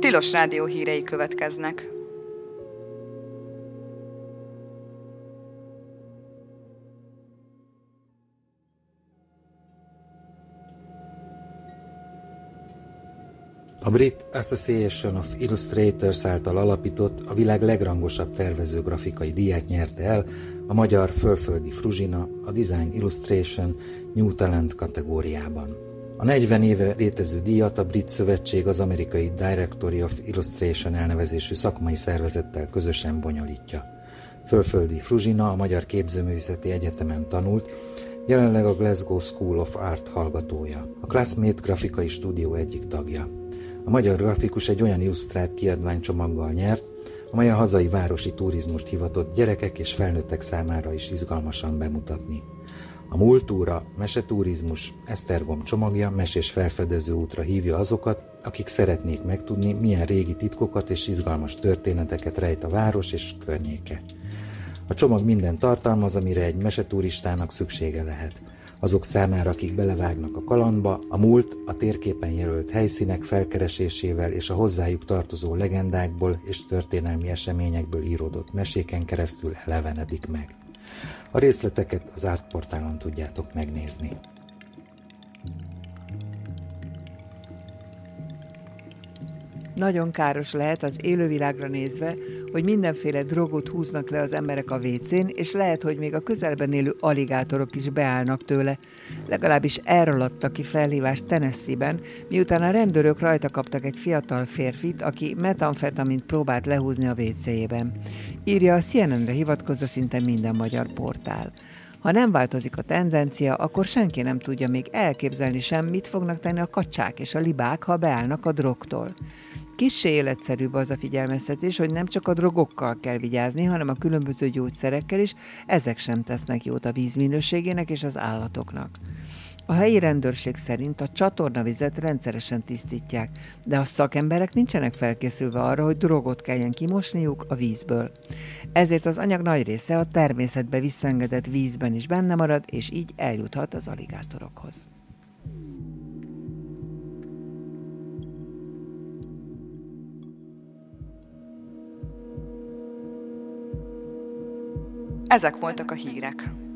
Tilos Rádió hírei következnek. A Brit Association of Illustrators által alapított, a világ legrangosabb tervező grafikai díját nyerte el a magyar Fölföldi Fruzsina a Design Illustration New Talent kategóriában. A 40 éve létező díjat a Brit Szövetség az amerikai Directory of Illustration elnevezésű szakmai szervezettel közösen bonyolítja. Fölföldi Fruzsina a Magyar Képzőművészeti Egyetemen tanult, jelenleg a Glasgow School of Art hallgatója. A Classmate grafikai stúdió egyik tagja. A magyar grafikus egy olyan illusztrált kiadványcsomaggal nyert, amely a hazai városi turizmust hivatott gyerekek és felnőttek számára is izgalmasan bemutatni. A Múltúra meseturizmus Esztergom csomagja mesés felfedező útra hívja azokat, akik szeretnék megtudni, milyen régi titkokat és izgalmas történeteket rejt a város és környéke. A csomag minden tartalmaz, amire egy meseturistának szüksége lehet. Azok számára, akik belevágnak a kalandba, a múlt a térképen jelölt helyszínek felkeresésével és a hozzájuk tartozó legendákból és történelmi eseményekből íródott meséken keresztül elevenedik meg. A részleteket az Artportálon tudjátok megnézni. Nagyon káros lehet az élővilágra nézve, hogy mindenféle drogot húznak le az emberek a WC-n, és lehet, hogy még a közelben élő aligátorok is beállnak tőle. Legalábbis erről adtak ki felhívást Tennessee-ben, miután a rendőrök rajta kaptak egy fiatal férfit, aki metamfetamint próbált lehúzni a WC-jében. Írja a CNN-re hivatkozva szinte minden magyar portál. Ha nem változik a tendencia, akkor senki nem tudja még elképzelni sem, mit fognak tenni a kacsák és a libák, ha beállnak a drogtól. Kissé életszerűbb az a figyelmeztetés, hogy nem csak a drogokkal kell vigyázni, hanem a különböző gyógyszerekkel is, ezek sem tesznek jót a víz minőségének és az állatoknak. A helyi rendőrség szerint a csatornavizet rendszeresen tisztítják, de a szakemberek nincsenek felkészülve arra, hogy drogot kelljen kimosniuk a vízből. Ezért az anyag nagy része a természetbe visszaengedett vízben is benne marad, és így eljuthat az aligátorokhoz. Ezek voltak a hírek.